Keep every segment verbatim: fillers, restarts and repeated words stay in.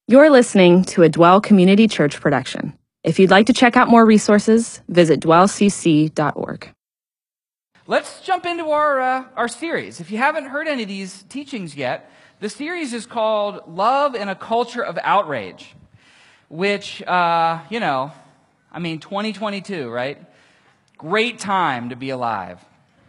You're listening to a Dwell Community Church production. If you'd like to check out more resources, visit dwell c c dot org. Let's jump into our uh, our series. If you haven't heard any of these teachings yet, the series is called Love in a Culture of Outrage, which, uh, you know, I mean, twenty twenty-two, right? Great time to be alive.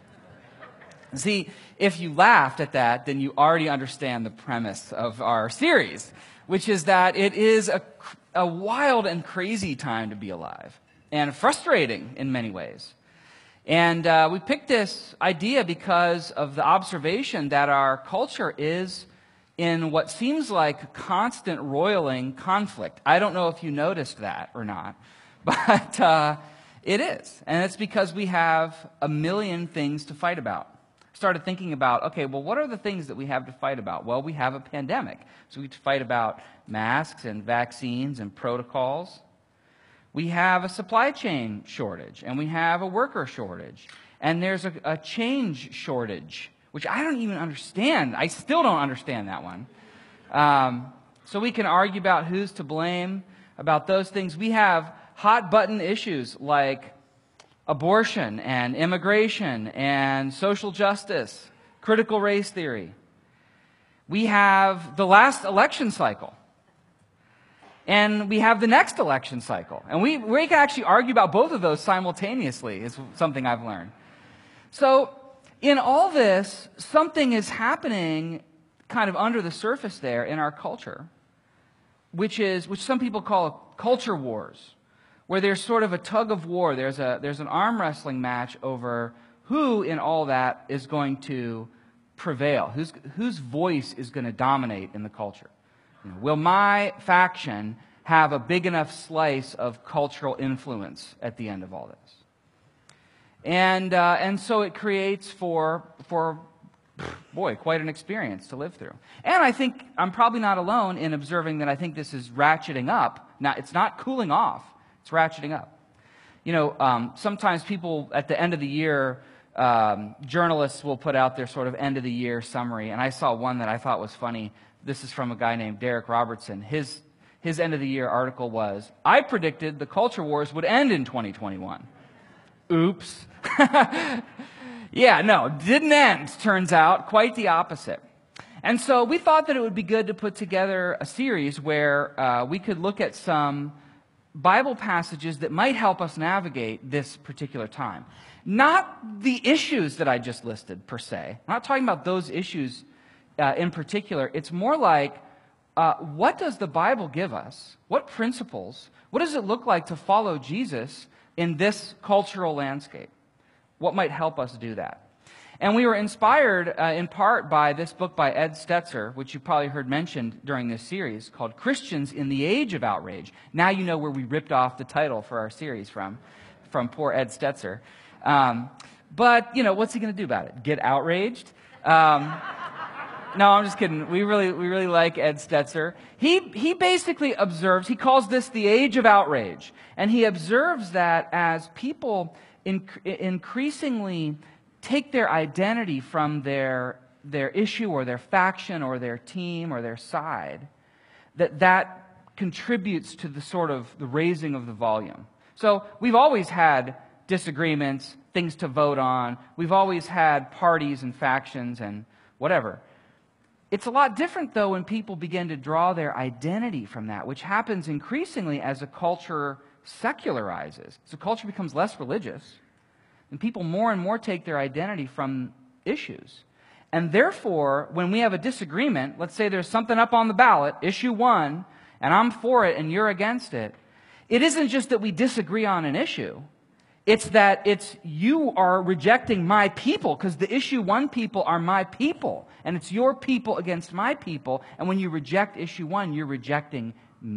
See, if you laughed at that, then you already understand the premise of our series, which is that it is a, a wild and crazy time to be alive, and frustrating in many ways. And uh, we picked this idea because of the observation that our culture is in what seems like constant roiling conflict. I don't know if you noticed that or not, but uh, it is. And it's because we have a million things to fight about. Started thinking about, okay, well, what are the things that we have to fight about? Well, we have a pandemic, so we have to fight about masks and vaccines and protocols. We have a supply chain shortage, and we have a worker shortage, and there's a, a change shortage, which I don't even understand. I still don't understand that one. Um, so we can argue about who's to blame about those things. We have hot-button issues like abortion and immigration and social justice, critical race theory. We have the last election cycle. And we have the next election cycle. And we, we can actually argue about both of those simultaneously, is something I've learned. So in all this, something is happening kind of under the surface there in our culture, which is which some people call culture wars, where there's sort of a tug of war. There's a there's an arm wrestling match over who in all that is going to prevail, whose whose voice is going to dominate in the culture. You know, will my faction have a big enough slice of cultural influence at the end of all this? And uh, and so it creates for for boy quite an experience to live through. And I think I'm probably not alone in observing that I think this is ratcheting up. Now it's not cooling off. It's ratcheting up. You know, um, sometimes people at the end of the year, um, journalists will put out their sort of end of the year summary. And I saw one that I thought was funny. This is from a guy named Derek Robertson. His his end of the year article was, "I predicted the culture wars would end in twenty twenty-one." Oops. Yeah, no, didn't end, turns out. Quite the opposite. And so we thought that it would be good to put together a series where uh, we could look at some Bible passages that might help us navigate this particular time. Not the issues that I just listed, per se. I'm not talking about those issues uh, in particular. It's more like, uh, what does the Bible give us? What principles? What does it look like to follow Jesus in this cultural landscape? What might help us do that? And we were inspired uh, in part by this book by Ed Stetzer, which you probably heard mentioned during this series, called Christians in the Age of Outrage. Now you know where we ripped off the title for our series from, from poor Ed Stetzer. Um, but, you know, what's he going to do about it? Get outraged? Um, no, I'm just kidding. We really, we really like Ed Stetzer. He, he basically observes, he calls this the age of outrage. And he observes that as people inc- increasingly take their identity from their their issue or their faction or their team or their side, that that contributes to the sort of the raising of the volume. So we've always had disagreements, things to vote on. We've always had parties and factions and whatever. It's a lot different, though, when people begin to draw their identity from that, which happens increasingly as a culture secularizes. As a culture becomes less religious, and people more and more take their identity from issues. And therefore, when we have a disagreement, let's say there's something up on the ballot, issue one, and I'm for it and you're against it, it isn't just that we disagree on an issue. It's that it's you are rejecting my people, because the issue one people are my people, and it's your people against my people, and when you reject issue one, you're rejecting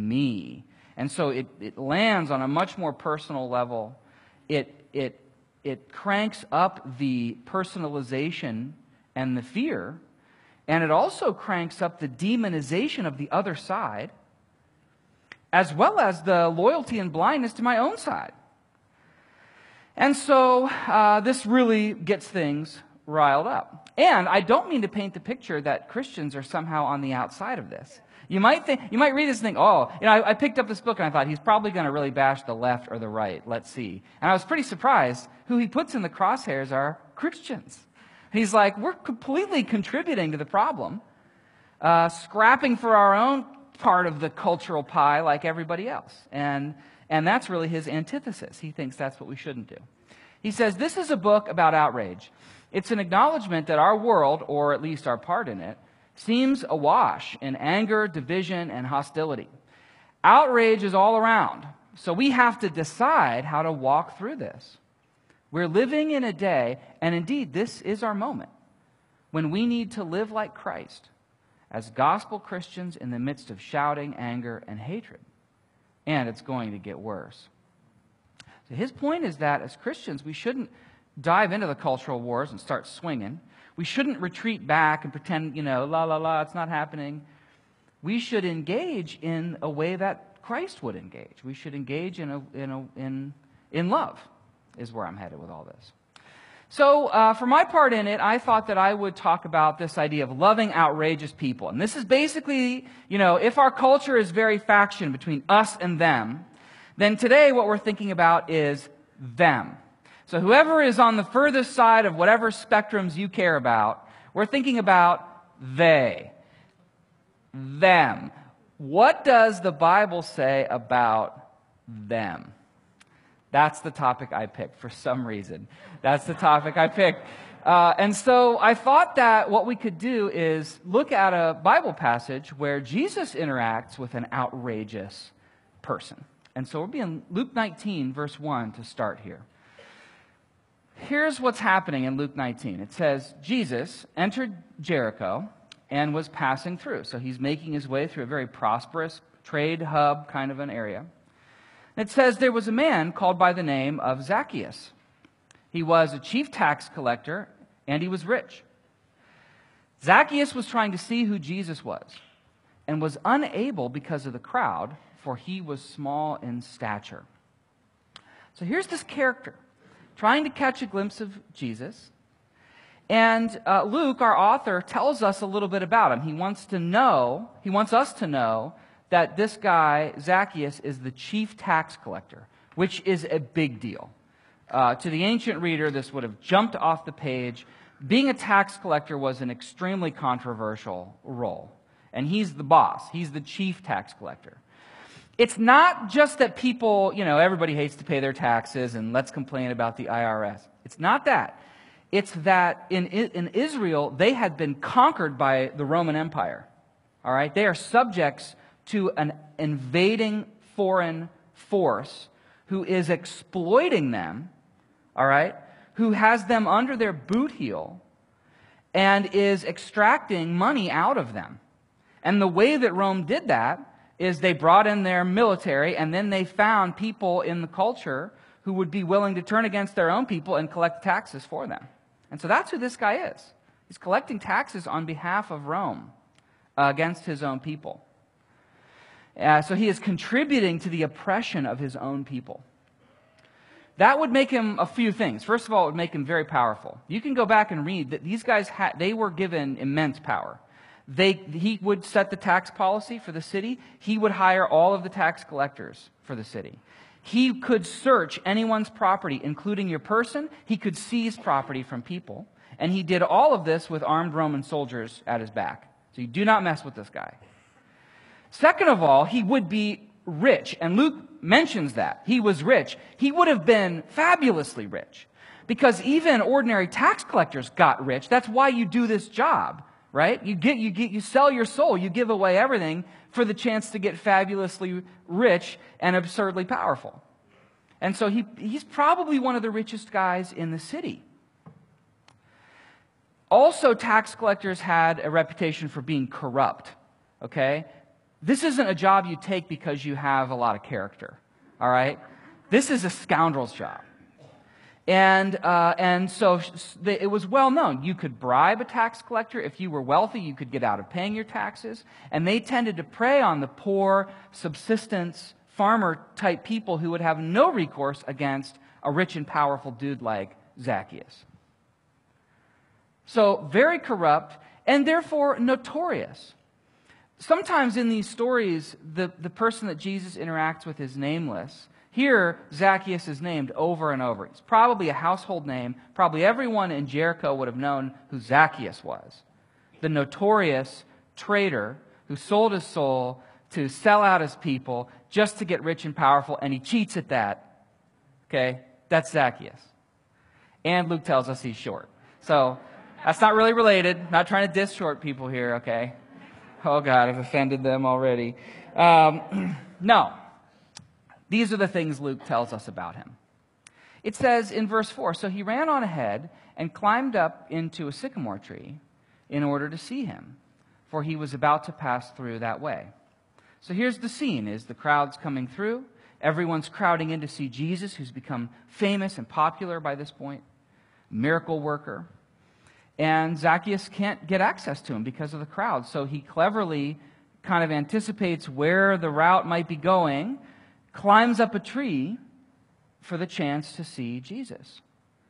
me. And so it, it lands on a much more personal level. It it It cranks up the personalization and the fear, and it also cranks up the demonization of the other side, as well as the loyalty and blindness to my own side. And so uh, this really gets things riled up. And I don't mean to paint the picture that Christians are somehow on the outside of this. You might think, you might read this and think, oh, you know, I, I picked up this book and I thought he's probably going to really bash the left or the right. Let's see. And I was pretty surprised. Who he puts in the crosshairs are Christians. He's like, we're completely contributing to the problem, uh, scrapping for our own part of the cultural pie like everybody else. And, and that's really his antithesis. He thinks that's what we shouldn't do. He says, this is a book about outrage. It's an acknowledgement that our world, or at least our part in it, seems awash in anger, division, and hostility. Outrage is all around, so we have to decide how to walk through this. We're living in a day, and indeed this is our moment, when we need to live like Christ as gospel Christians in the midst of shouting, anger, and hatred. And it's going to get worse. So his point is that as Christians, we shouldn't dive into the cultural wars and start swinging. We shouldn't retreat back and pretend, you know, la, la, la, it's not happening. We should engage in a way that Christ would engage. We should engage in a, in a, in, in love, is where I'm headed with all this. So uh, for my part in it, I thought that I would talk about this idea of loving outrageous people. And this is basically, you know, if our culture is very faction between us and them, then today what we're thinking about is them. So whoever is on the furthest side of whatever spectrums you care about, we're thinking about they, them. What does the Bible say about them? That's the topic I picked for some reason. That's the topic I picked. Uh, and so I thought that what we could do is look at a Bible passage where Jesus interacts with an outrageous person. And so we'll be in Luke nineteen, verse one to start here. Here's what's happening in Luke nineteen. It says, Jesus entered Jericho and was passing through. So he's making his way through a very prosperous trade hub kind of an area. It says there was a man called by the name of Zacchaeus. He was a chief tax collector, and he was rich. Zacchaeus was trying to see who Jesus was, and was unable because of the crowd, for he was small in stature. So here's this character, trying to catch a glimpse of Jesus. And uh, Luke, our author, tells us a little bit about him. He wants to know, he wants us to know that this guy, Zacchaeus, is the chief tax collector, which is a big deal. Uh, to the ancient reader, this would have jumped off the page. Being a tax collector was an extremely controversial role. And he's the boss. He's the chief tax collector. It's not just that people, you know, everybody hates to pay their taxes and let's complain about the I R S. It's not that. It's that in, in Israel, they had been conquered by the Roman Empire. All right? They are subjects to an invading foreign force who is exploiting them, all right, who has them under their boot heel and is extracting money out of them. And the way that Rome did that is they brought in their military, and then they found people in the culture who would be willing to turn against their own people and collect taxes for them. And so that's who this guy is. He's collecting taxes on behalf of Rome uh, against his own people. Uh, so he is contributing to the oppression of his own people. That would make him a few things. First of all, it would make him very powerful. You can go back and read that these guys, ha- they were given immense power. They, he would set the tax policy for the city. He would hire all of the tax collectors for the city. He could search anyone's property, including your person. He could seize property from people. And he did all of this with armed Roman soldiers at his back. So you do not mess with this guy. Second of all, he would be rich. And Luke mentions that. He was rich. He would have been fabulously rich. Because even ordinary tax collectors got rich. That's why you do this job, right? You get, you get, you sell your soul. You give away everything for the chance to get fabulously rich and absurdly powerful. And so he, he's probably one of the richest guys in the city. Also, tax collectors had a reputation for being corrupt, okay? This isn't a job you take because you have a lot of character, all right? This is a scoundrel's job. And uh, and so it was well known. You could bribe a tax collector. If you were wealthy, you could get out of paying your taxes. And they tended to prey on the poor, subsistence, farmer-type people who would have no recourse against a rich and powerful dude like Zacchaeus. So very corrupt and therefore notorious. sometimes in these stories, the, the person that Jesus interacts with is nameless. Here, Zacchaeus is named over and over. It's probably a household name. Probably everyone in Jericho would have known who Zacchaeus was. The notorious traitor who sold his soul to sell out his people just to get rich and powerful, and he cheats at that. Okay? That's Zacchaeus. And Luke tells us he's short. So, that's not really related. Not trying to diss short people here, okay? Oh God, I've offended them already. Um, no. These are the things Luke tells us about him. It says in verse four, so he ran on ahead and climbed up into a sycamore tree in order to see him, for he was about to pass through that way. So here's the scene, is the crowd's coming through. Everyone's crowding in to see Jesus, who's become famous and popular by this point, miracle worker. And Zacchaeus can't get access to him because of the crowd. So he cleverly kind of anticipates where the route might be going, climbs up a tree for the chance to see Jesus.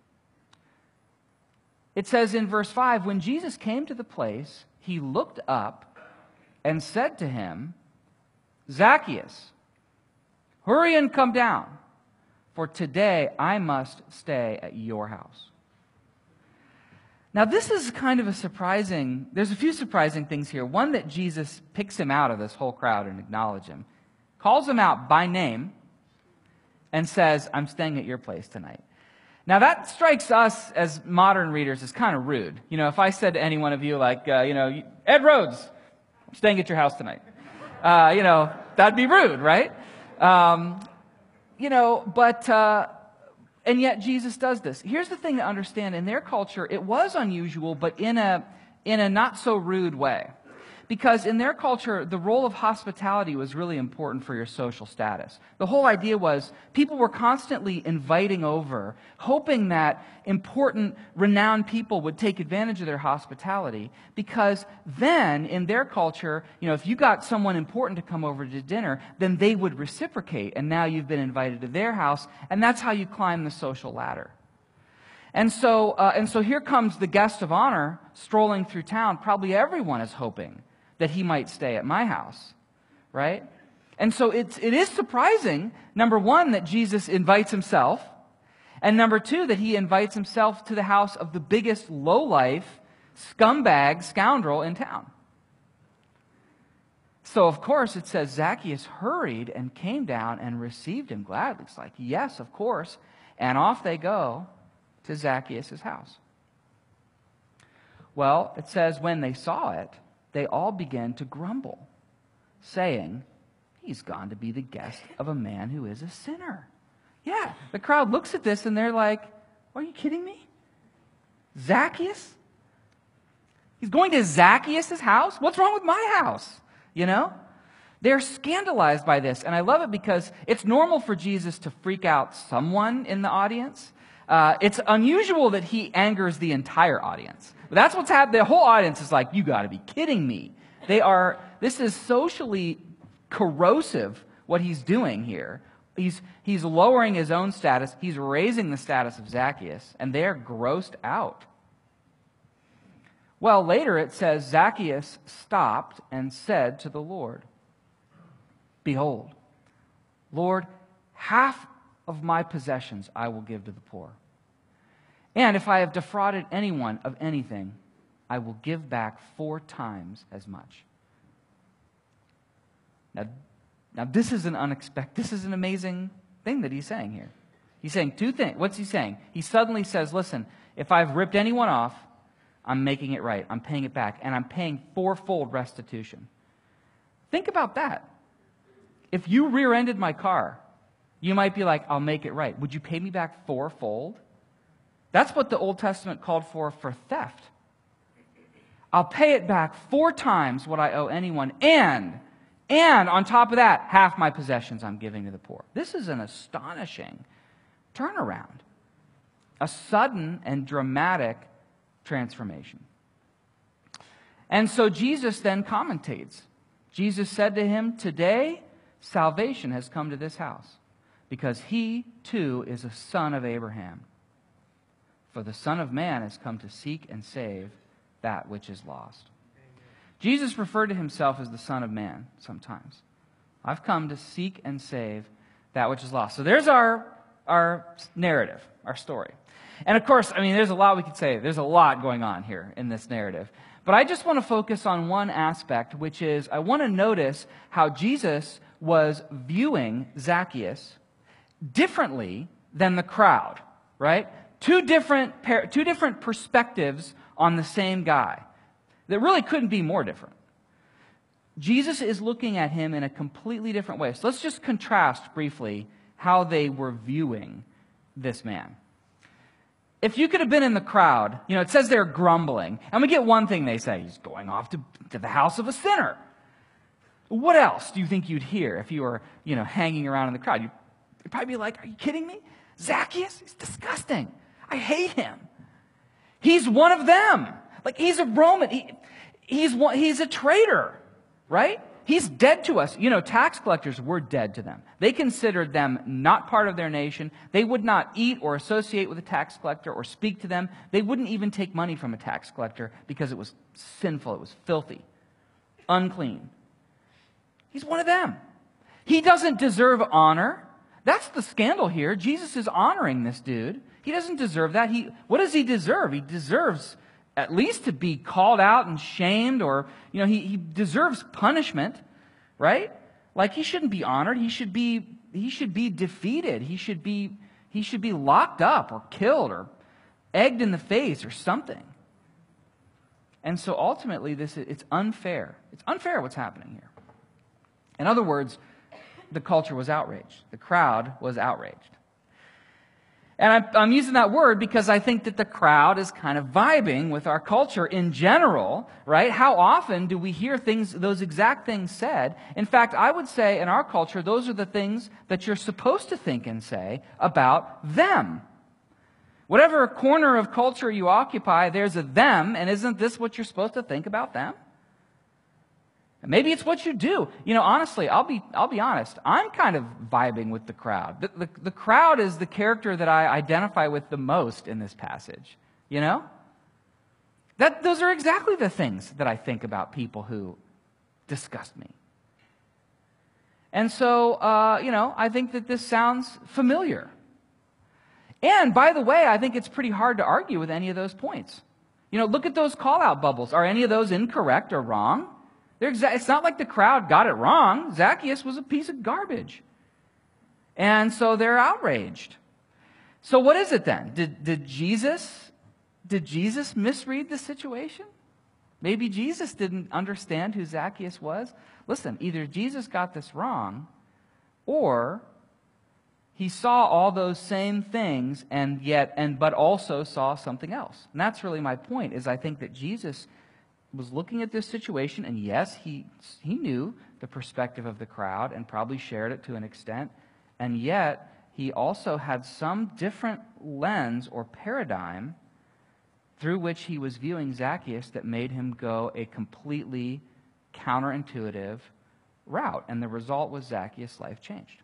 It says in verse five, when Jesus came to the place, he looked up and said to him, Zacchaeus, hurry and come down, for today I must stay at your house. Now, this is kind of a surprising, there's a few surprising things here. One, that Jesus picks him out of this whole crowd and acknowledges him, calls him out by name, and says, I'm staying at your place tonight. Now, that strikes us as modern readers as kind of rude. You know, if I said to any one of you, like, uh, you know, Ed Rhodes, I'm staying at your house tonight. Uh, you know, that'd be rude, right? Um, you know, but... Uh, And yet Jesus does this. Here's the thing to understand. In their culture, it was unusual, but in a, in a not so rude way. Because in their culture, the role of hospitality was really important for your social status. The whole idea was people were constantly inviting over, hoping that important, renowned people would take advantage of their hospitality. Because then, in their culture, you know, if you got someone important to come over to dinner, then they would reciprocate. And now you've been invited to their house, and that's how you climb the social ladder. And so, uh, and so here comes the guest of honor strolling through town. Probably everyone is hoping that he might stay at my house, right? And so it's, it is surprising, number one, that Jesus invites himself, and number two, that he invites himself to the house of the biggest lowlife, scumbag, scoundrel in town. So, of course, it says Zacchaeus hurried and came down and received him gladly. It's like, yes, of course. And off they go to Zacchaeus' house. Well, it says when they saw it, they all began to grumble, saying, he's gone to be the guest of a man who is a sinner. Yeah, the crowd looks at this and they're like, are you kidding me? Zacchaeus? He's going to Zacchaeus' house? What's wrong with my house? You know? They're scandalized by this, and I love it because it's normal for Jesus to freak out someone in the audience. Uh, it's unusual that he angers the entire audience. But that's what's happening. The whole audience is like, you got to be kidding me. They are, this is socially corrosive, what he's doing here. He's, he's lowering his own status. He's raising the status of Zacchaeus, and they're grossed out. Well, later it says, Zacchaeus stopped and said to the Lord, behold, Lord, half of my possessions I will give to the poor. And if I have defrauded anyone of anything, I will give back four times as much. Now, now this is an unexpected, this is an amazing thing that he's saying here. He's saying two things. What's he saying? He suddenly says, listen, if I've ripped anyone off, I'm making it right. I'm paying it back. And I'm paying fourfold restitution. Think about that. If you rear-ended my car, you might be like, I'll make it right. Would you pay me back fourfold? That's what the Old Testament called for for theft. I'll pay it back four times what I owe anyone, and, and on top of that, half my possessions I'm giving to the poor. This is an astonishing turnaround. A sudden and dramatic transformation. And so Jesus then commentates. Jesus said to him, today salvation has come to this house, because he too is a son of Abraham. For the Son of Man has come to seek and save that which is lost. Amen. Jesus referred to himself as the Son of Man sometimes. I've come to seek and save that which is lost. So there's our, our narrative, our story. And of course, I mean, there's a lot we could say. There's a lot going on here in this narrative. But I just want to focus on one aspect, which is I want to notice how Jesus was viewing Zacchaeus differently than the crowd, right? Two different, two different perspectives on the same guy that really couldn't be more different. Jesus is looking at him in a completely different way. So let's just contrast briefly how they were viewing this man. If you could have been in the crowd, you know, it says they're grumbling. And we get one thing they say, he's going off to, to the house of a sinner. What else do you think you'd hear if you were, you know, hanging around in the crowd? You'd, you'd probably be like, are you kidding me? Zacchaeus? He's disgusting. I hate him. He's one of them. Like, he's a Roman. He, he's, one, he's a traitor, right? He's dead to us. You know, tax collectors were dead to them. They considered them not part of their nation. They would not eat or associate with a tax collector or speak to them. They wouldn't even take money from a tax collector because it was sinful. It was filthy, unclean. He's one of them. He doesn't deserve honor. That's the scandal here. Jesus is honoring this dude. He doesn't deserve that. He, what does he deserve? He deserves at least to be called out and shamed, or, you know, he, he deserves punishment, right? Like, he shouldn't be honored. He should be, he should be defeated. He should be, he should be locked up or killed or egged in the face or something. And so ultimately, this it's unfair. It's unfair what's happening here. In other words, the culture was outraged. The crowd was outraged. And I'm, I'm using that word because I think that the crowd is kind of vibing with our culture in general, right? How often do we hear things, those exact things said? In fact, I would say in our culture, those are the things that you're supposed to think and say about them. Whatever corner of culture you occupy, there's a them, and isn't this what you're supposed to think about them? Maybe it's what you do. You know, honestly, I'll be I'll be honest. I'm kind of vibing with the crowd. The, the, the crowd is the character that I identify with the most in this passage. You know? That those are exactly the things that I think about people who disgust me. And so, uh, you know, I think that this sounds familiar. And, by the way, I think it's pretty hard to argue with any of those points. You know, look at those call-out bubbles. Are any of those incorrect or wrong? Exa- it's not like the crowd got it wrong. Zacchaeus was a piece of garbage. And so they're outraged. So what is it then? Did, did Jesus, did Jesus misread the situation? Maybe Jesus didn't understand who Zacchaeus was. Listen, either Jesus got this wrong, or he saw all those same things and yet, and but also saw something else. And that's really my point, is I think that Jesus was looking at this situation, and yes, he he knew the perspective of the crowd and probably shared it to an extent, and yet he also had some different lens or paradigm through which he was viewing Zacchaeus that made him go a completely counterintuitive route, and the result was Zacchaeus' life changed.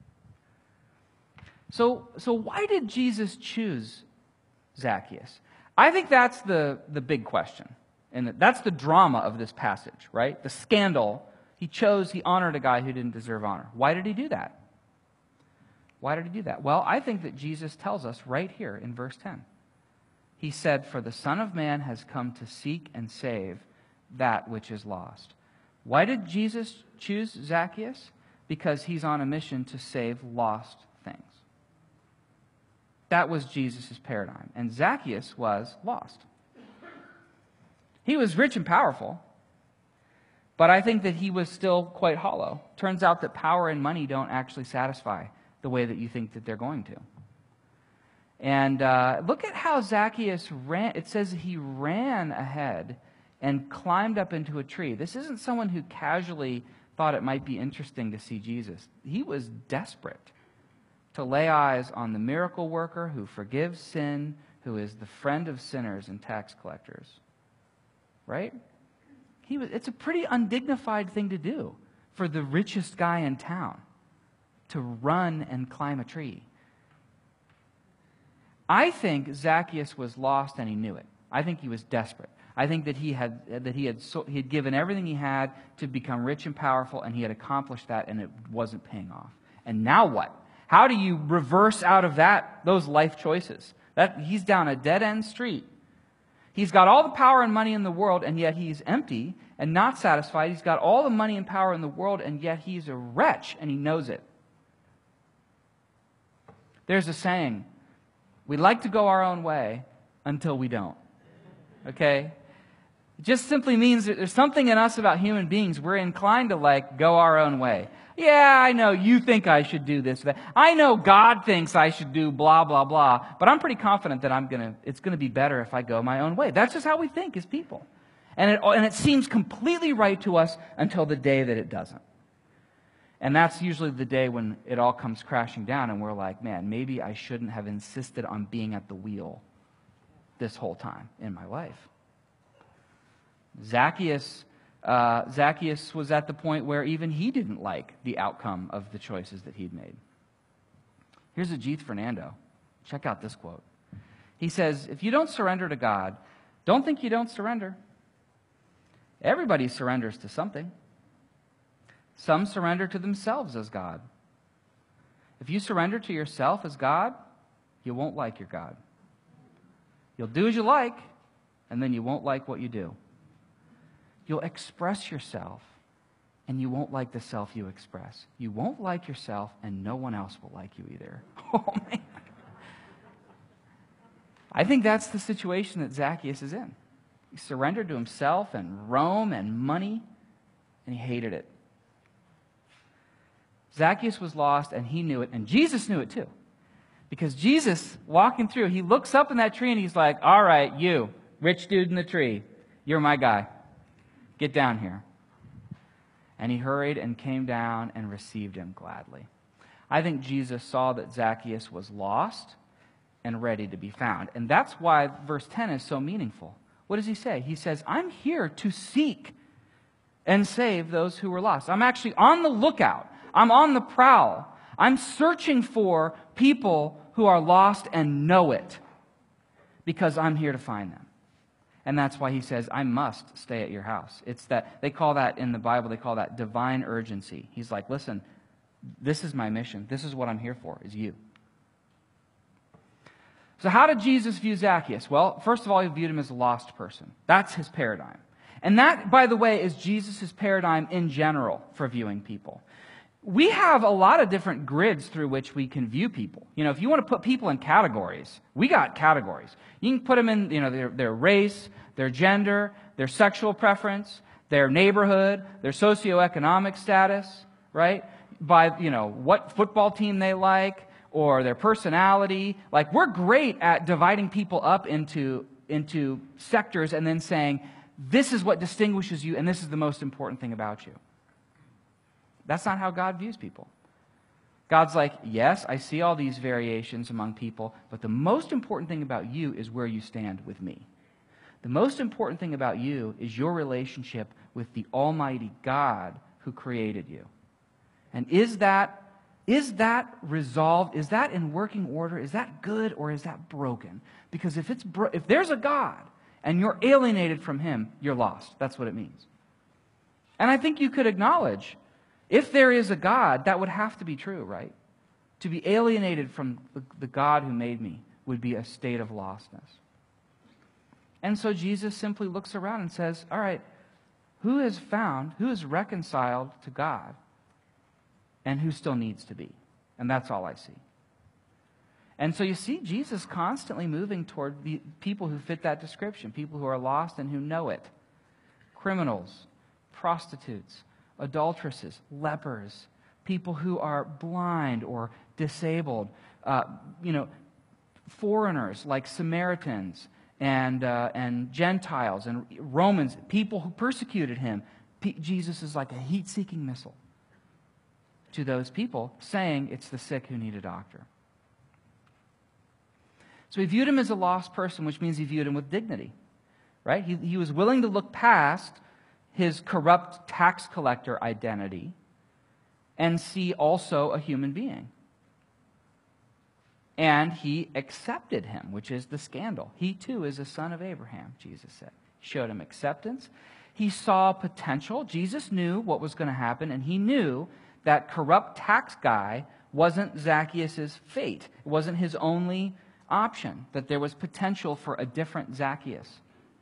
So, so why did Jesus choose Zacchaeus? I think that's the, the big question. And that's the drama of this passage, right? The scandal. He chose, he honored a guy who didn't deserve honor. Why did he do that? Why did he do that? Well, I think that Jesus tells us right here in verse ten. He said, "For the Son of Man has come to seek and save that which is lost." Why did Jesus choose Zacchaeus? Because he's on a mission to save lost things. That was Jesus' paradigm. And Zacchaeus was lost. He was rich and powerful, but I think that he was still quite hollow. Turns out that power and money don't actually satisfy the way that you think that they're going to. And uh, look at how Zacchaeus ran. It says he ran ahead and climbed up into a tree. This isn't someone who casually thought it might be interesting to see Jesus. He was desperate to lay eyes on the miracle worker who forgives sin, who is the friend of sinners and tax collectors. Right? He was, it's a pretty undignified thing to do for the richest guy in town, to run and climb a tree. I think Zacchaeus was lost and he knew it. I think he was desperate. I think that he had that he had so, he had given everything he had to become rich and powerful, and he had accomplished that, and it wasn't paying off. And now what? How do you reverse out of that those life choices? That he's down a dead end street. He's got all the power and money in the world, and yet he's empty and not satisfied. He's got all the money and power in the world, and yet he's a wretch, and he knows it. There's a saying, we like to go our own way until we don't. Okay? It just simply means that there's something in us about human beings. We're inclined to like go our own way. Yeah, I know you think I should do this, that. I know God thinks I should do blah, blah, blah, but I'm pretty confident that I'm gonna, it's going to be better if I go my own way. That's just how we think as people. And it, and it seems completely right to us until the day that it doesn't. And that's usually the day when it all comes crashing down and we're like, man, maybe I shouldn't have insisted on being at the wheel this whole time in my life. Zacchaeus Uh, Zacchaeus was at the point where even he didn't like the outcome of the choices that he'd made. Here's Ajith Fernando. Check out this quote. He says, if you don't surrender to God, don't think you don't surrender. Everybody surrenders to something. Some surrender to themselves as God. If you surrender to yourself as God, you won't like your God. You'll do as you like, and then you won't like what you do. You'll express yourself, and you won't like the self you express. You won't like yourself, and no one else will like you either. Oh, man. I think that's the situation that Zacchaeus is in. He surrendered to himself and Rome and money, and he hated it. Zacchaeus was lost, and he knew it, and Jesus knew it too. Because Jesus, walking through, he looks up in that tree, and he's like, all right, you, rich dude in the tree, you're my guy. Get down here. And he hurried and came down and received him gladly. I think Jesus saw that Zacchaeus was lost and ready to be found. And that's why verse ten is so meaningful. What does he say? He says, I'm here to seek and save those who were lost. I'm actually on the lookout. I'm on the prowl. I'm searching for people who are lost and know it, because I'm here to find them. And that's why he says, I must stay at your house. It's that, they call that in the Bible, they call that divine urgency. He's like, listen, this is my mission. This is what I'm here for, is you. So how did Jesus view Zacchaeus? Well, first of all, he viewed him as a lost person. That's his paradigm. And that, by the way, is Jesus' paradigm in general for viewing people. We have a lot of different grids through which we can view people. You know, if you want to put people in categories, we got categories. You can put them in, you know, their, their race, their gender, their sexual preference, their neighborhood, their socioeconomic status, right? By, you know, what football team they like, or their personality. Like, we're great at dividing people up into, into sectors and then saying, this is what distinguishes you and this is the most important thing about you. That's not how God views people. God's like, yes, I see all these variations among people, but the most important thing about you is where you stand with me. The most important thing about you is your relationship with the Almighty God who created you. And is that, is that resolved? Is that in working order? Is that good or is that broken? Because if it's bro- if there's a God and you're alienated from Him, you're lost. That's what it means. And I think you could acknowledge, if there is a God, that would have to be true, right? To be alienated from the, the God who made me would be a state of lostness. And so Jesus simply looks around and says, all right, who has found, who is reconciled to God, and who still needs to be? And that's all I see. And so you see Jesus constantly moving toward the people who fit that description, people who are lost and who know it. Criminals, prostitutes, adulteresses, lepers, people who are blind or disabled, uh, you know, foreigners like Samaritans and uh, and Gentiles and Romans, people who persecuted him. P- Jesus is like a heat-seeking missile to those people, saying it's the sick who need a doctor. So he viewed him as a lost person, which means he viewed him with dignity, right? He, he was willing to look past his corrupt tax collector identity and see also a human being. And he accepted him, which is the scandal. He too is a son of Abraham, Jesus said. showed him acceptance. He saw potential. Jesus knew what was going to happen, and he knew that corrupt tax guy wasn't Zacchaeus' fate. It wasn't his only option, that there was potential for a different Zacchaeus.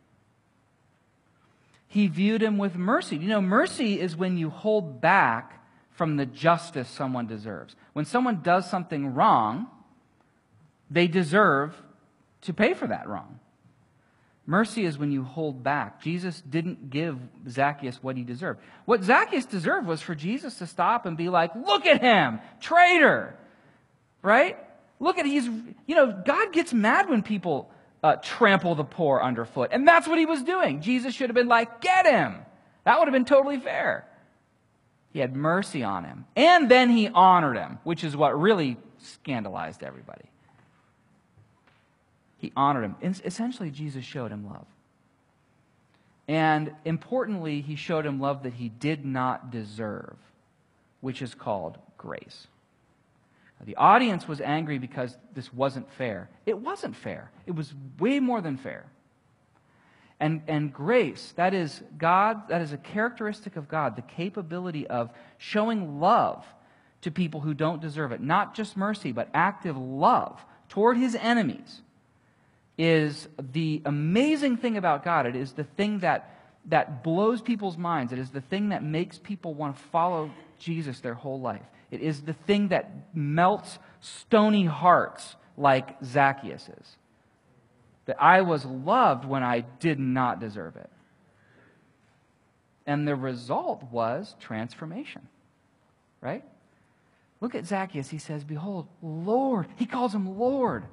He viewed him with mercy. You know, mercy is when you hold back from the justice someone deserves. When someone does something wrong, they deserve to pay for that wrong. Mercy is when you hold back. Jesus didn't give Zacchaeus what he deserved. What Zacchaeus deserved was for Jesus to stop and be like, look at him, traitor, right? Look at, he's, you know, God gets mad when people uh, trample the poor underfoot. And that's what he was doing. Jesus should have been like, get him. That would have been totally fair. He had mercy on him. And then he honored him, which is what really scandalized everybody. He honored him. And essentially, Jesus showed him love. And importantly, he showed him love that he did not deserve, which is called grace. Now, the audience was angry because this wasn't fair. It wasn't fair. It was way more than fair. And, and grace, that is God, that is a characteristic of God, the capability of showing love to people who don't deserve it. Not just mercy, but active love toward his enemies is the amazing thing about God. It is the thing that, that blows people's minds. It is the thing that makes people want to follow Jesus their whole life. It is the thing that melts stony hearts like Zacchaeus's. That I was loved when I did not deserve it. And the result was transformation. Right? Look at Zacchaeus. He says, behold, Lord. He calls him Lord.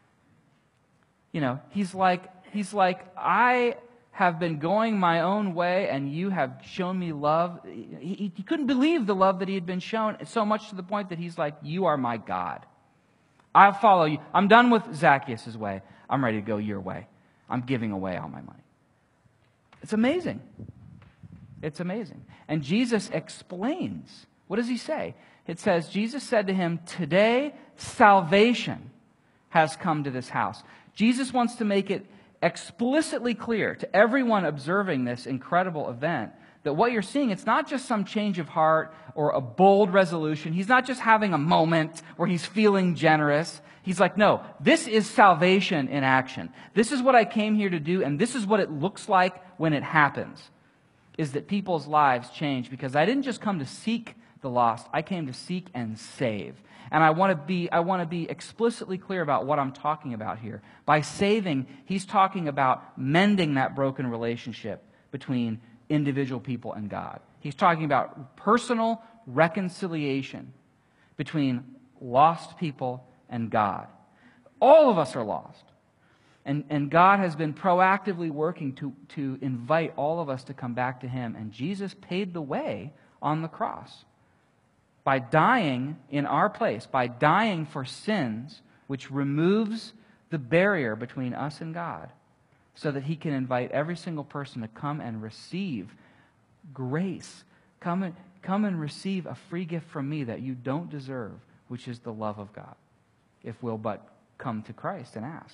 You know, he's like, he's like, I have been going my own way and you have shown me love. He, he couldn't believe the love that he had been shown, so much to the point that he's like, you are my God. I'll follow you. I'm done with Zacchaeus' way. I'm ready to go your way. I'm giving away all my money. It's amazing. It's amazing. And Jesus explains. What does he say? It says, Jesus said to him, today salvation has come to this house. Jesus wants to make it explicitly clear to everyone observing this incredible event that what you're seeing, it's not just some change of heart or a bold resolution. He's not just having a moment where he's feeling generous. He's like, no, this is salvation in action. This is what I came here to do, and this is what it looks like when it happens, is that people's lives change, because I didn't just come to seek the lost. I came to seek and save. And I want to be I want to be explicitly clear about what I'm talking about here. By saving, he's talking about mending that broken relationship between individual people and God. He's talking about personal reconciliation between lost people and God. All of us are lost. And, and God has been proactively working to, to invite all of us to come back to him. And Jesus paid the way on the cross by dying in our place, by dying for sins, which removes the barrier between us and God, so that he can invite every single person to come and receive grace. Come and, come and receive a free gift from me that you don't deserve, which is the love of God, if we'll but come to Christ and ask.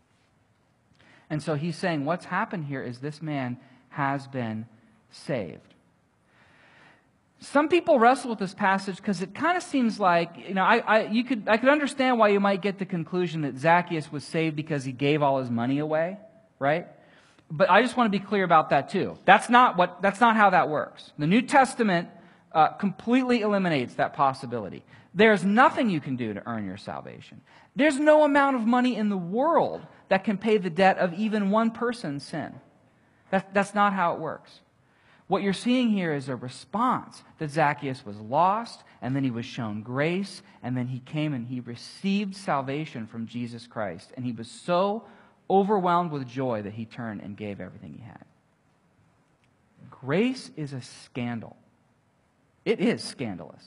And so he's saying what's happened here is this man has been saved. Some people wrestle with this passage because it kind of seems like, you know, I, I, you could, I could understand why you might get the conclusion that Zacchaeus was saved because he gave all his money away, right? But I just want to be clear about that too. That's not what. That's not how that works. The New Testament uh, completely eliminates that possibility. There's nothing you can do to earn your salvation. There's no amount of money in the world that can pay the debt of even one person's sin. That, that's not how it works. What you're seeing here is a response that Zacchaeus was lost, and then he was shown grace, and then he came and he received salvation from Jesus Christ. And he was so overwhelmed with joy that he turned and gave everything he had. Grace is a scandal. It is scandalous.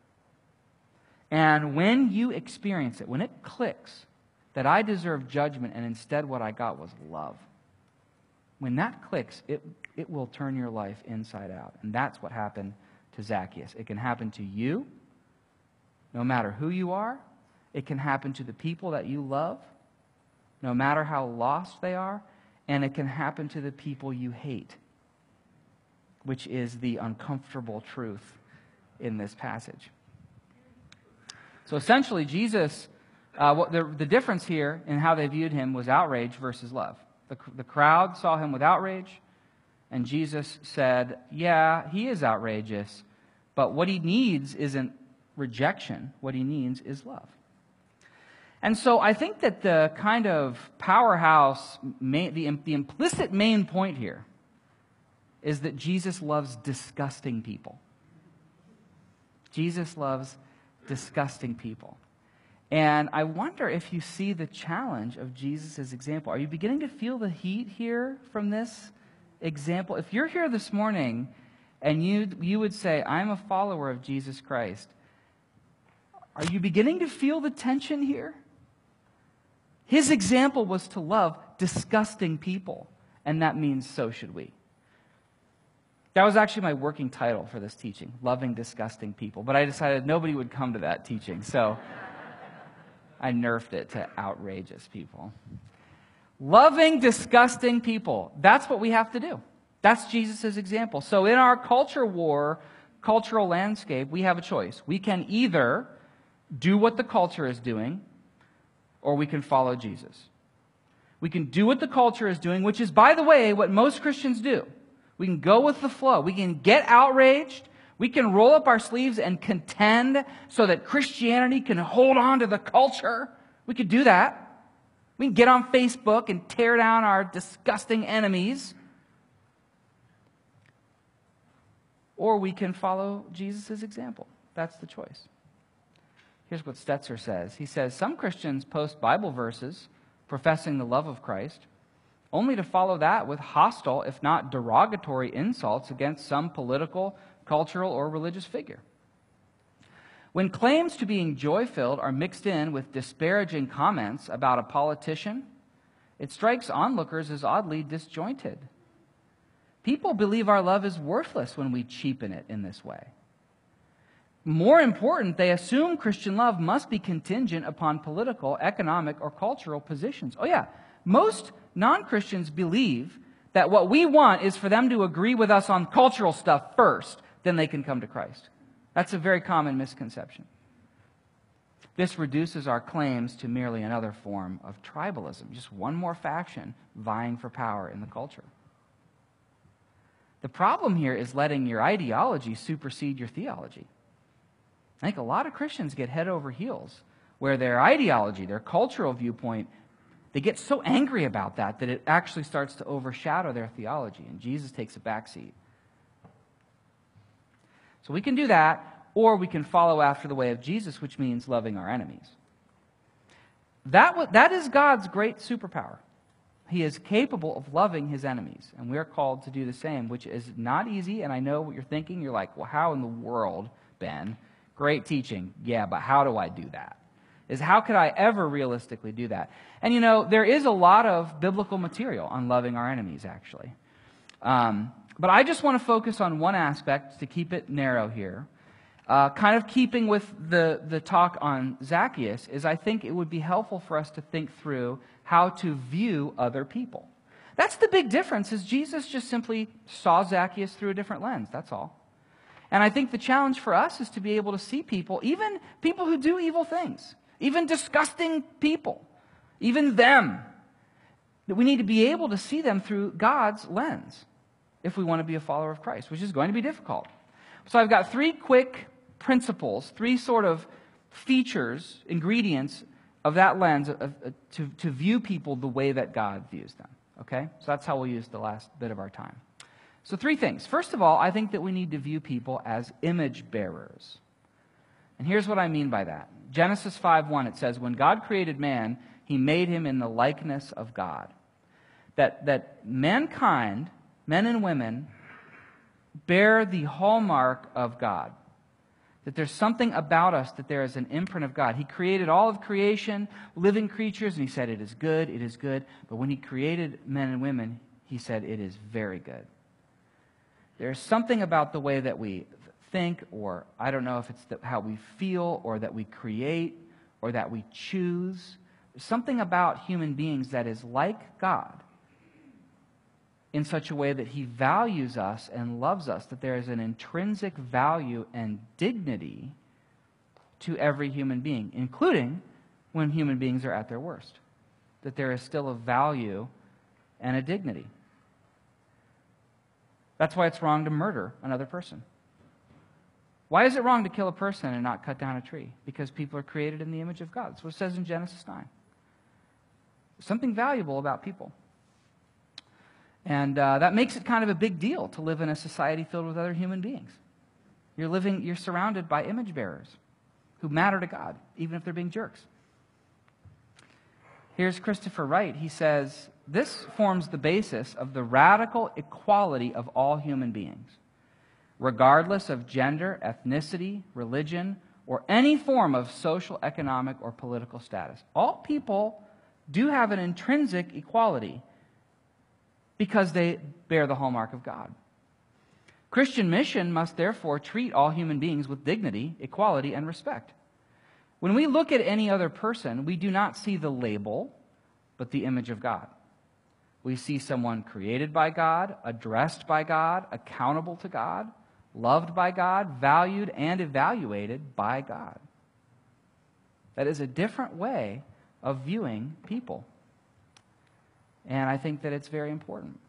And when you experience it, when it clicks that I deserve judgment and instead what I got was love, when that clicks, it, it will turn your life inside out. And that's what happened to Zacchaeus. It can happen to you, no matter who you are. It can happen to the people that you love, no matter how lost they are. and it can happen to the people you hate, which is the uncomfortable truth in this passage. So essentially, Jesus, uh, what the, the difference here in how they viewed him was outrage versus love. The, the crowd saw him with outrage, and Jesus said, yeah, he is outrageous, but what he needs isn't rejection. What he needs is love. And so I think that the kind of powerhouse, main, the, the implicit main point here is that Jesus loves disgusting people. Jesus loves disgusting people. And I wonder if you see the challenge of Jesus' example. Are you beginning to feel the heat here from this example? If you're here this morning and you, you would say, I'm a follower of Jesus Christ, are you beginning to feel the tension here? His example was to love disgusting people, and that means so should we. That was actually my working title for this teaching, Loving Disgusting People. But I decided nobody would come to that teaching, so I nerfed it to outrageous people. Loving disgusting people. That's what we have to do. That's Jesus' example. So in our culture war, cultural landscape, we have a choice. We can either do what the culture is doing, or we can follow Jesus. We can do what the culture is doing, which is, by the way, what most Christians do. We can go with the flow. We can get outraged. We can roll up our sleeves and contend so that Christianity can hold on to the culture. We could do that. We can get on Facebook and tear down our disgusting enemies. Or we can follow Jesus' example. That's the choice. Here's what Stetzer says. He says, some Christians post Bible verses professing the love of Christ, only to follow that with hostile, if not derogatory, insults against some political, cultural, or religious figure. When claims to being joy-filled are mixed in with disparaging comments about a politician, it strikes onlookers as oddly disjointed. People believe our love is worthless when we cheapen it in this way. More important, they assume Christian love must be contingent upon political, economic, or cultural positions. Oh yeah, most non-Christians believe that what we want is for them to agree with us on cultural stuff first, then they can come to Christ. That's a very common misconception. This reduces our claims to merely another form of tribalism, just one more faction vying for power in the culture. The problem here is letting your ideology supersede your theology. I think a lot of Christians get head over heels where their ideology, their cultural viewpoint, they get so angry about that that it actually starts to overshadow their theology, and Jesus takes a backseat. So we can do that, or we can follow after the way of Jesus, which means loving our enemies. That, that is God's great superpower. He is capable of loving his enemies, and we are called to do the same, which is not easy, and I know what you're thinking. You're like, well, how in the world, Ben? Great teaching. Yeah, but how do I do that? Is how could I ever realistically do that? And you know, there is a lot of biblical material on loving our enemies, actually. Um, but I just want to focus on one aspect to keep it narrow here. Uh, kind of keeping with the, the talk on Zacchaeus, is I think it would be helpful for us to think through how to view other people. That's the big difference, is Jesus just simply saw Zacchaeus through a different lens, that's all. And I think the challenge for us is to be able to see people, even people who do evil things, even disgusting people, even them, that we need to be able to see them through God's lens if we want to be a follower of Christ, which is going to be difficult. So I've got three quick principles, three sort of features, ingredients of that lens of, of, to, to view people the way that God views them. Okay? So that's how we'll use the last bit of our time. So three things. First of all, I think that we need to view people as image bearers. And here's what I mean by that. Genesis five one, it says, when God created man, he made him in the likeness of God. That, that mankind, men and women, bear the hallmark of God. That there's something about us, that there is an imprint of God. He created all of creation, living creatures, and he said, it is good, it is good. But when he created men and women, he said, it is very good. There's something about the way that we think, or I don't know if it's the, how we feel, or that we create, or that we choose. There's something about human beings that is like God. in such a way that he values us and loves us, that there is an intrinsic value and dignity to every human being, including when human beings are at their worst, that there is still a value and a dignity. That's why it's wrong to murder another person. Why is it wrong to kill a person and not cut down a tree? Because people are created in the image of God. That's what it says in Genesis nine. There's something valuable about people. And uh, that makes it kind of a big deal to live in a society filled with other human beings. You're living, you're surrounded by image bearers who matter to God, even if they're being jerks. Here's Christopher Wright. He says, this forms the basis of the radical equality of all human beings, regardless of gender, ethnicity, religion, or any form of social, economic, or political status. All people do have an intrinsic equality because they bear the hallmark of God. Christian mission must therefore treat all human beings with dignity, equality, and respect. When we look at any other person, we do not see the label, but the image of God. We see someone created by God, addressed by God, accountable to God, loved by God, valued and evaluated by God. That is a different way of viewing people. And I think that it's very important.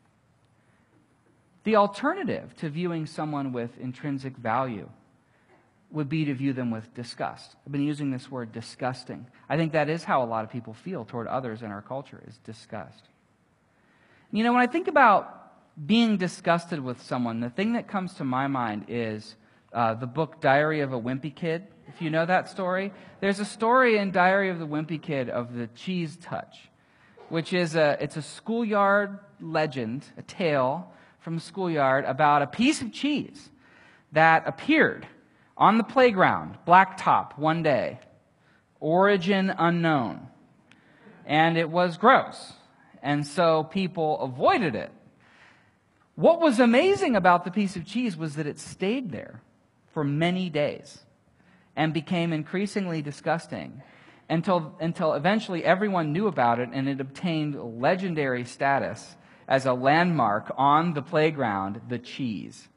The alternative to viewing someone with intrinsic value would be to view them with disgust. I've been using this word disgusting. I think that is how a lot of people feel toward others in our culture, is disgust. You know, when I think about being disgusted with someone, the thing that comes to my mind is uh, the book Diary of a Wimpy Kid. If you know that story, there's a story in Diary of the Wimpy Kid of the cheese touch, which is a it's a schoolyard legend, a tale from the schoolyard about a piece of cheese that appeared on the playground, blacktop, one day, origin unknown, and it was gross, and so people avoided it. What was amazing about the piece of cheese was that it stayed there for many days and became increasingly disgusting until, until eventually everyone knew about it, and it obtained legendary status as a landmark on the playground, the cheese.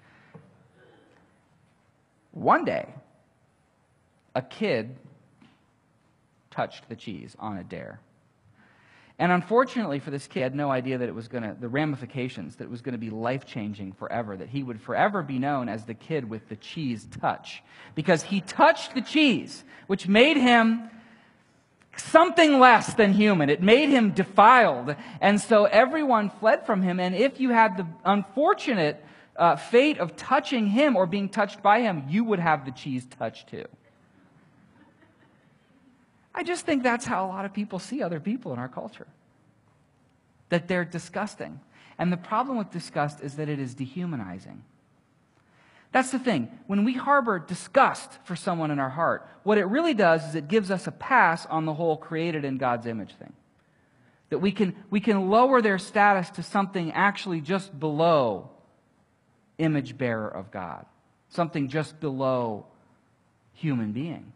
One day, a kid touched the cheese on a dare. And unfortunately for this kid, he had no idea that it was going to, the ramifications, that it was going to be life-changing forever, that he would forever be known as the kid with the cheese touch. Because he touched the cheese, which made him something less than human. It made him defiled. And so everyone fled from him. And if you had the unfortunate uh, fate of touching him or being touched by him, you would have the cheese touch too. I just think that's how a lot of people see other people in our culture. That they're disgusting. And the problem with disgust is that it is dehumanizing. That's the thing. When we harbor disgust for someone in our heart, what it really does is it gives us a pass on the whole created in God's image thing. That we can, we can lower their status to something actually just below image bearer of God. Something just below human being.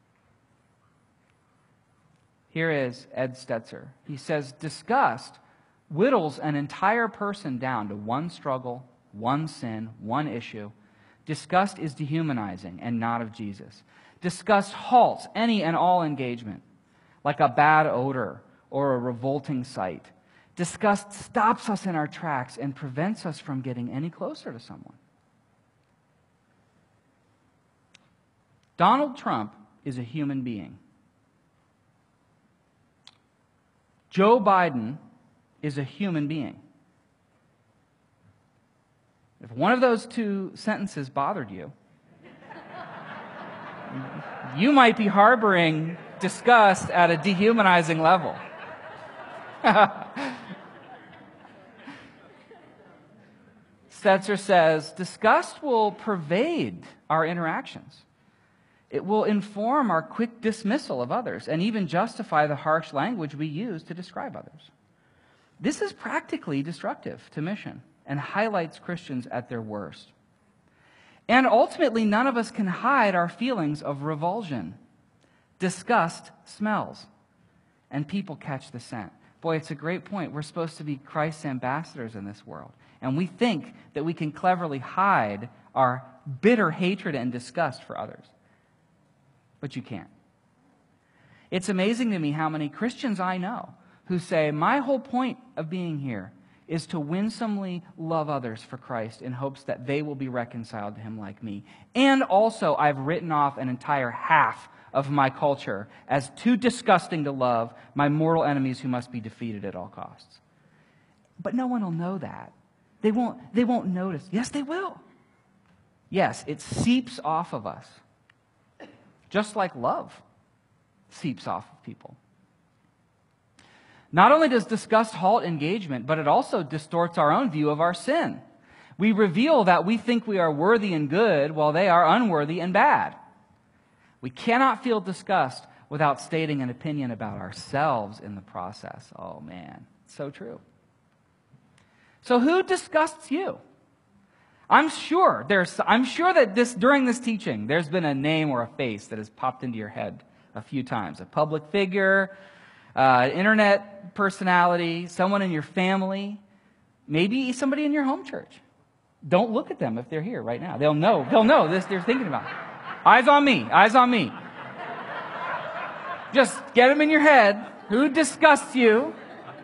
Here is Ed Stetzer. He says, disgust whittles an entire person down to one struggle, one sin, one issue. Disgust is dehumanizing and not of Jesus. Disgust halts any and all engagement, like a bad odor or a revolting sight. Disgust stops us in our tracks and prevents us from getting any closer to someone. Donald Trump is a human being. Joe Biden is a human being. If one of those two sentences bothered you, you might be harboring disgust at a dehumanizing level. Stetzer says, disgust will pervade our interactions. It will inform our quick dismissal of others and even justify the harsh language we use to describe others. This is practically destructive to mission and highlights Christians at their worst. And ultimately, none of us can hide our feelings of revulsion. Disgust smells, and people catch the scent. Boy, it's a great point. We're supposed to be Christ's ambassadors in this world. And we think that we can cleverly hide our bitter hatred and disgust for others. But you can't. It's amazing to me how many Christians I know who say, my whole point of being here is to winsomely love others for Christ in hopes that they will be reconciled to Him like me. And also, I've written off an entire half of my culture as too disgusting to love, my mortal enemies who must be defeated at all costs. But no one will know that. They won't, they won't notice. Yes, they will. Yes, it seeps off of us. Just like love seeps off of people. Not only does disgust halt engagement, but it also distorts our own view of our sin. We reveal that we think we are worthy and good while they are unworthy and bad. We cannot feel disgust without stating an opinion about ourselves in the process. Oh man, so true. So who disgusts you? I'm sure there's I'm sure that this during this teaching there's been a name or a face that has popped into your head a few times. A public figure, uh, internet personality, someone in your family, maybe somebody in your home church. Don't look at them if they're here right now. They'll know. They'll know this they're thinking about. Eyes on me. Eyes on me. Just get them in your head. Who disgusts you?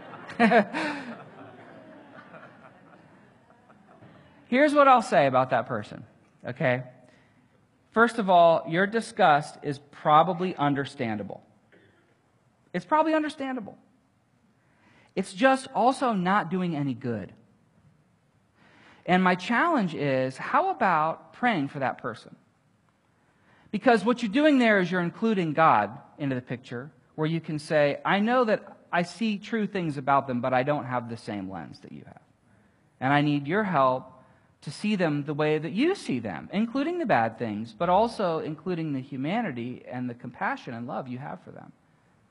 Here's what I'll say about that person, okay? First of all, your disgust is probably understandable. It's probably understandable. It's just also not doing any good. And my challenge is, how about praying for that person? Because what you're doing there is you're including God into the picture, where you can say, I know that I see true things about them, but I don't have the same lens that you have. And I need your help to see them the way that you see them, including the bad things, but also including the humanity and the compassion and love you have for them.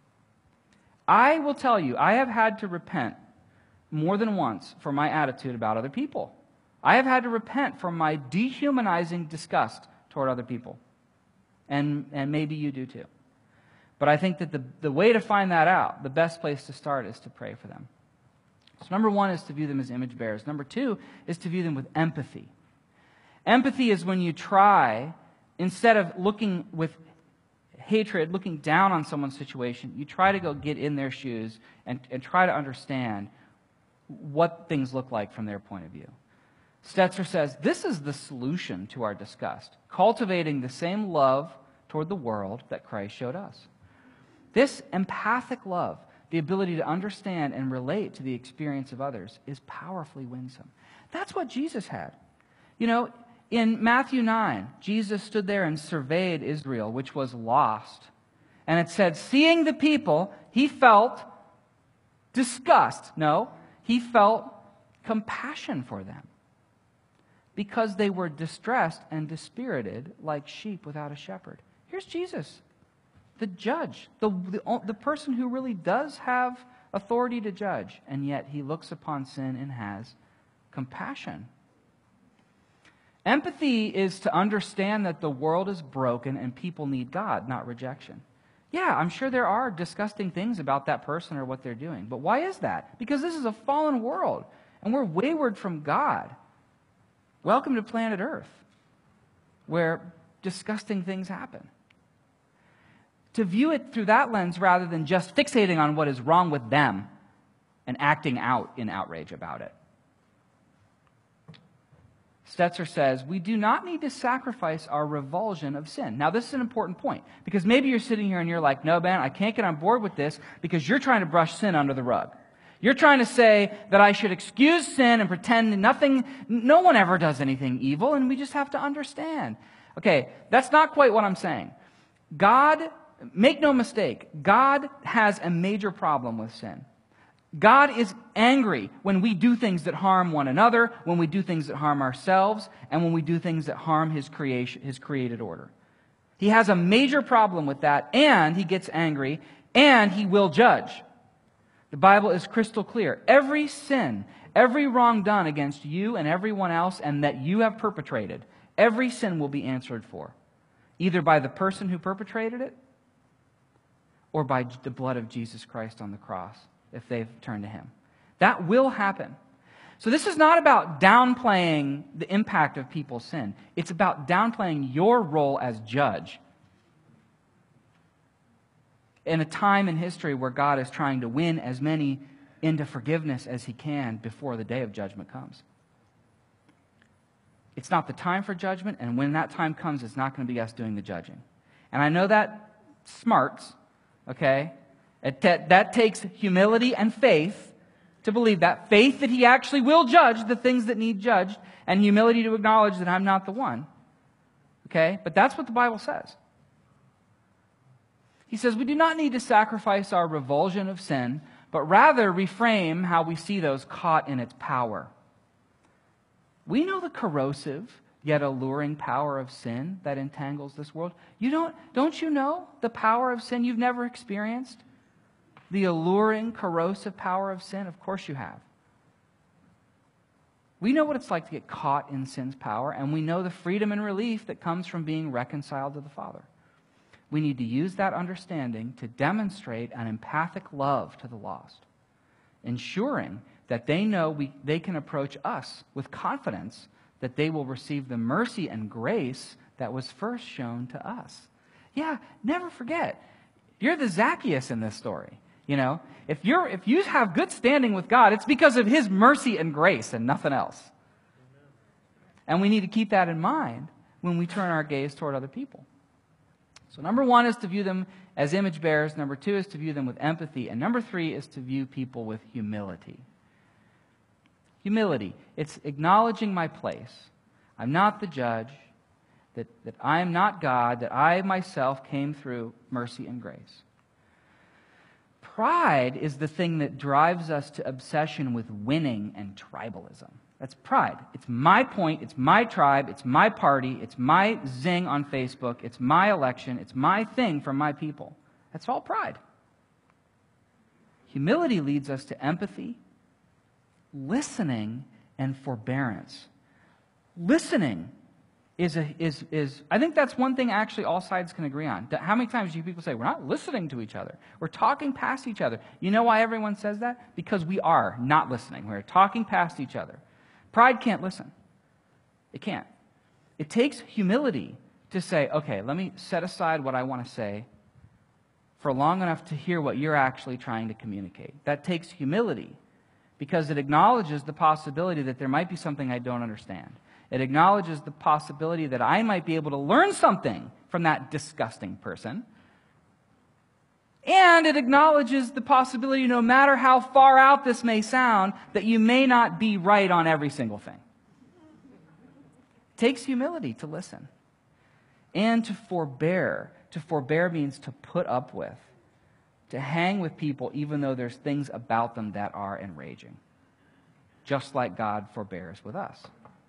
I will tell you, I have had to repent more than once for my attitude about other people. I have had to repent for my dehumanizing disgust toward other people. And, and maybe you do too. But I think that the, the way to find that out, the best place to start is to pray for them. So number one is to view them as image bearers. Number two is to view them with empathy. Empathy is when you try, instead of looking with hatred, looking down on someone's situation, you try to go get in their shoes and, and try to understand what things look like from their point of view. Stetzer says, this is the solution to our disgust, cultivating the same love toward the world that Christ showed us. This empathic love, the ability to understand and relate to the experience of others, is powerfully winsome. That's what Jesus had. You know, in Matthew nine, Jesus stood there and surveyed Israel, which was lost. And it said, seeing the people, he felt disgust. No, he felt compassion for them, because they were distressed and dispirited like sheep without a shepherd. Here's Jesus, the judge, the, the, the person who really does have authority to judge, and yet he looks upon sin and has compassion. Empathy is to understand that the world is broken and people need God, not rejection. Yeah, I'm sure there are disgusting things about that person or what they're doing. But why is that? Because this is a fallen world, and we're wayward from God. Welcome to planet Earth, where disgusting things happen. To view it through that lens rather than just fixating on what is wrong with them and acting out in outrage about it. Stetzer says, we do not need to sacrifice our revulsion of sin. Now, this is an important point, because maybe you're sitting here and you're like, no, Ben, I can't get on board with this because you're trying to brush sin under the rug. You're trying to say that I should excuse sin and pretend nothing, no one ever does anything evil, and we just have to understand. Okay, that's not quite what I'm saying. God, make no mistake, God has a major problem with sin. God is angry when we do things that harm one another, when we do things that harm ourselves, and when we do things that harm His creation, His created order. He has a major problem with that, and He gets angry, and He will judge. The Bible is crystal clear. Every sin, every wrong done against you and everyone else, and that you have perpetrated, every sin will be answered for, either by the person who perpetrated it or by the blood of Jesus Christ on the cross. if they've turned to him. That will happen. So this is not about downplaying the impact of people's sin. It's about downplaying your role as judge in a time in history where God is trying to win as many into forgiveness as he can before the day of judgment comes. It's not the time for judgment, and when that time comes, it's not going to be us doing the judging. And I know that smarts, okay? It, that, that takes humility and faith to believe that. Faith that he actually will judge the things that need judged, and humility to acknowledge that I'm not the one. Okay? But that's what the Bible says. He says we do not need to sacrifice our revulsion of sin, but rather reframe how we see those caught in its power. We know the corrosive yet alluring power of sin that entangles this world. You don't, don't you know the power of sin you've never experienced? The alluring, corrosive power of sin? Of course you have. We know what it's like to get caught in sin's power, and we know the freedom and relief that comes from being reconciled to the Father. We need to use that understanding to demonstrate an empathic love to the lost, ensuring that they know we, they can approach us with confidence that they will receive the mercy and grace that was first shown to us. Yeah, never forget, you're the Zacchaeus in this story. You know, if you're if you have good standing with God, it's because of his mercy and grace and nothing else. And we need to keep that in mind when we turn our gaze toward other people. So number one is to view them as image bearers. Number two is to view them with empathy. And number three is to view people with humility. Humility. It's acknowledging my place. I'm not the judge, that, that I am not God, that I myself came through mercy and grace. Pride is the thing that drives us to obsession with winning and tribalism. That's pride. It's my point, it's my tribe, it's my party, it's my zing on Facebook, it's my election, it's my thing for my people. That's all pride. Humility leads us to empathy, listening, and forbearance. Listening is, a, is, is, I think that's one thing actually all sides can agree on. How many times do you people say, we're not listening to each other? We're talking past each other. You know why everyone says that? Because we are not listening. We're talking past each other. Pride can't listen. It can't. It takes humility to say, okay, let me set aside what I want to say for long enough to hear what you're actually trying to communicate. That takes humility because it acknowledges the possibility that there might be something I don't understand. It acknowledges the possibility that I might be able to learn something from that disgusting person. And it acknowledges the possibility, no matter how far out this may sound, that you may not be right on every single thing. It takes humility to listen. And to forbear. To forbear means to put up with. To hang with people even though there's things about them that are enraging. Just like God forbears with us.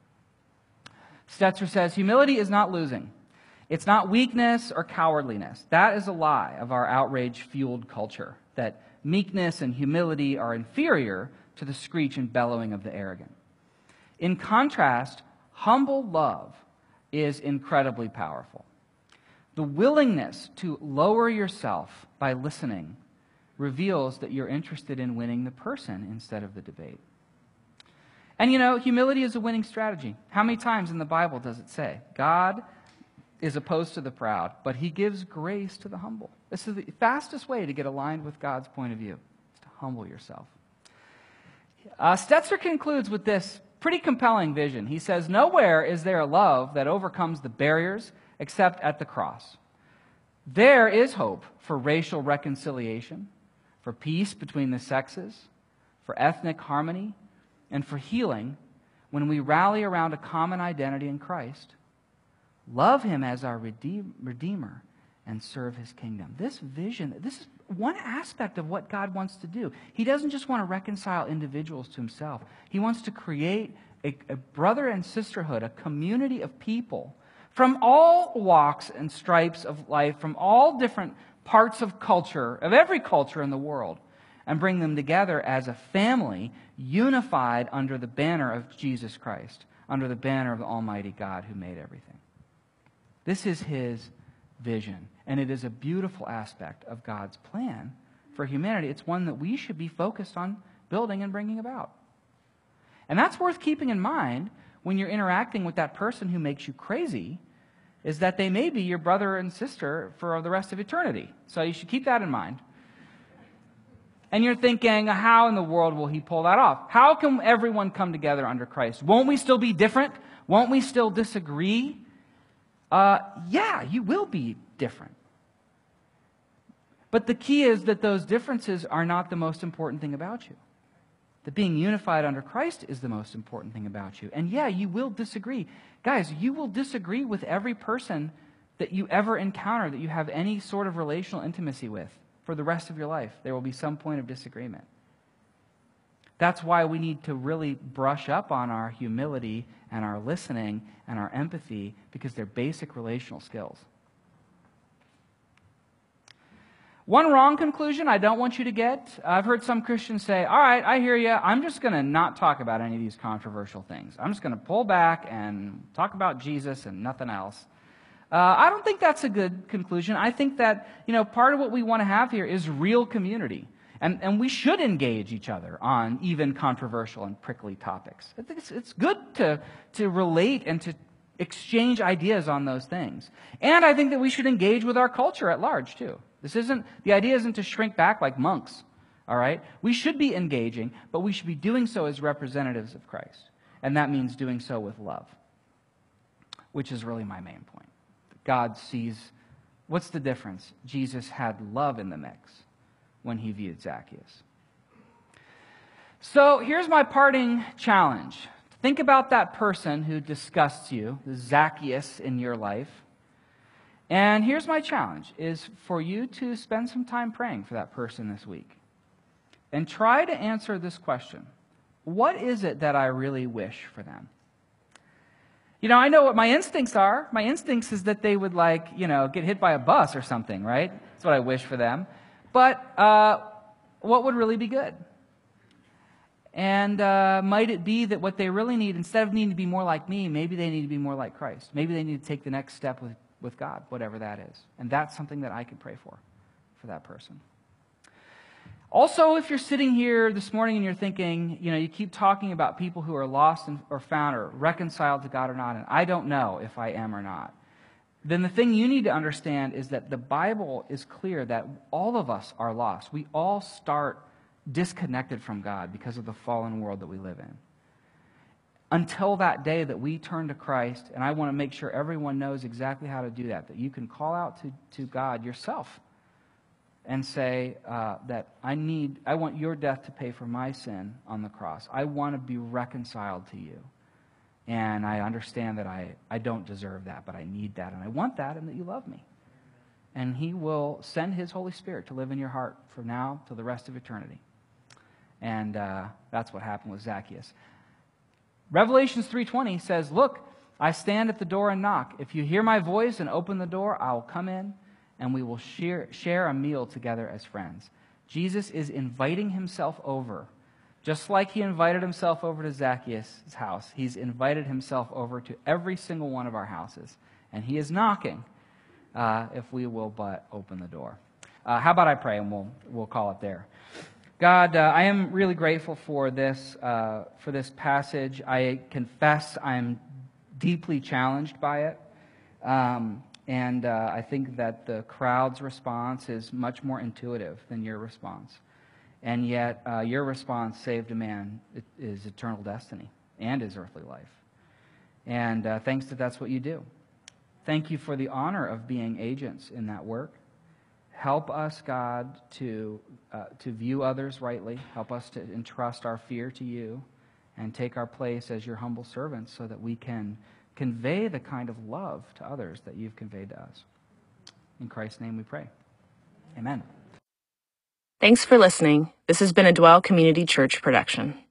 Stetzer says, humility is not losing. It's not weakness or cowardliness. That is a lie of our outrage-fueled culture, that meekness and humility are inferior to the screech and bellowing of the arrogant. In contrast, humble love is incredibly powerful. The willingness to lower yourself by listening reveals that you're interested in winning the person instead of the debate. And you know, humility is a winning strategy. How many times in the Bible does it say, God is opposed to the proud, but he gives grace to the humble? This is the fastest way to get aligned with God's point of view, is to humble yourself. Uh, Stetzer concludes with this pretty compelling vision. He says, nowhere is there a love that overcomes the barriers except at the cross. There is hope for racial reconciliation, for peace between the sexes, for ethnic harmony, and for healing when we rally around a common identity in Christ, love him as our redeem, Redeemer, and serve his kingdom. This vision, this is one aspect of what God wants to do. He doesn't just want to reconcile individuals to himself. He wants to create a, a brother and sisterhood, a community of people from all walks and stripes of life, from all different parts of culture, of every culture in the world, and bring them together as a family unified under the banner of Jesus Christ, under the banner of the Almighty God who made everything. This is his vision, and it is a beautiful aspect of God's plan for humanity. It's one that we should be focused on building and bringing about. And that's worth keeping in mind when you're interacting with that person who makes you crazy, is that they may be your brother and sister for the rest of eternity. So you should keep that in mind. And you're thinking, how in the world will he pull that off? How can everyone come together under Christ? Won't we still be different? Won't we still disagree? Uh, yeah, you will be different. But the key is that those differences are not the most important thing about you. That being unified under Christ is the most important thing about you. And yeah, you will disagree. Guys, you will disagree with every person that you ever encounter, that you have any sort of relational intimacy with for the rest of your life. There will be some point of disagreement. That's why we need to really brush up on our humility and our listening and our empathy, because they're basic relational skills. One wrong conclusion I don't want you to get. I've heard some Christians say, all right, I hear you. I'm just going to not talk about any of these controversial things. I'm just going to pull back and talk about Jesus and nothing else. Uh, I don't think that's a good conclusion. I think that, you know, part of what we want to have here is real community. And, and we should engage each other on even controversial and prickly topics. I think it's, it's good to, to relate and to exchange ideas on those things. And I think that we should engage with our culture at large, too. This isn't, the idea isn't to shrink back like monks, all right? We should be engaging, but we should be doing so as representatives of Christ. And that means doing so with love, which is really my main point. God sees, what's the difference? Jesus had love in the mix when he viewed Zacchaeus. So here's my parting challenge. Think about that person who disgusts you, the Zacchaeus in your life. And here's my challenge, is for you to spend some time praying for that person this week. And try to answer this question. What is it that I really wish for them? You know, I know what my instincts are. My instincts is that they would, like, you know, get hit by a bus or something, right? That's what I wish for them. But uh, what would really be good? And uh, might it be that what they really need, instead of needing to be more like me, maybe they need to be more like Christ. Maybe they need to take the next step with, with God, whatever that is. And that's something that I can pray for, for that person. Also, if you're sitting here this morning and you're thinking, you know, you keep talking about people who are lost and, or found or reconciled to God or not, and I don't know if I am or not, then the thing you need to understand is that the Bible is clear that all of us are lost. We all start disconnected from God because of the fallen world that we live in. Until that day that we turn to Christ, and I want to make sure everyone knows exactly how to do that, that you can call out to, to God yourself and say uh, that I need, I want your death to pay for my sin on the cross. I want to be reconciled to you. And I understand that I, I don't deserve that, but I need that, and I want that, and that you love me. And he will send his Holy Spirit to live in your heart from now till the rest of eternity. And uh, that's what happened with Zacchaeus. Revelations three twenty says, look, I stand at the door and knock. If you hear my voice and open the door, I will come in, and we will share, share a meal together as friends. Jesus is inviting himself over. Just like he invited himself over to Zacchaeus' house, he's invited himself over to every single one of our houses. And he is knocking, uh, if we will but open the door. Uh, how about I pray, and we'll we'll call it there. God, uh, I am really grateful for this, uh, for this passage. I confess I'm deeply challenged by it. Um, and uh, I think that the crowd's response is much more intuitive than your response. And yet, uh, your response saved a man is eternal destiny and his earthly life. And uh, thanks that that's what you do. Thank you for the honor of being agents in that work. Help us, God, to uh, to view others rightly. Help us to entrust our fear to you and take our place as your humble servants so that we can convey the kind of love to others that you've conveyed to us. In Christ's name we pray. Amen. Thanks for listening. This has been a Dwell Community Church production.